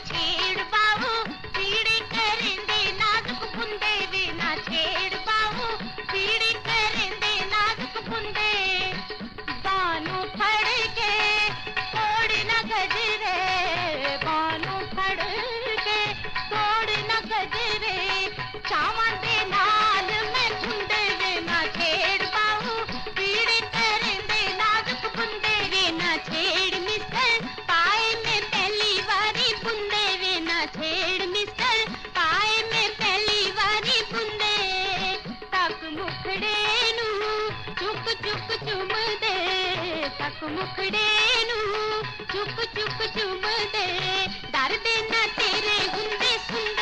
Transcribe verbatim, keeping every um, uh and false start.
छेड़ बाबू पीड़ी करेंदे नाजुक बुंदे वे ना छेड़ बाबू पीड़ी करेंदे नाजुक बुंदे बानू फड़ के तोड़ न गजरे बानू फड़ के तोड़ न गजरे चावल दे नाल मैं झुंडे वे ना छेड़ बाबू पीड़ी करेंदे नाजुक बुंदे वे ना छेड़ मिस्टर पाए में पहली बारी बुंदे वे ना छेड़ मिस्टर पाए में पहली बारी बुंदे तक मुखड़े नू चुक चुक चुम दे तक मुखड़े नू चुक चुक चुम दे डर दे ना तेरे गुंदे सुंदे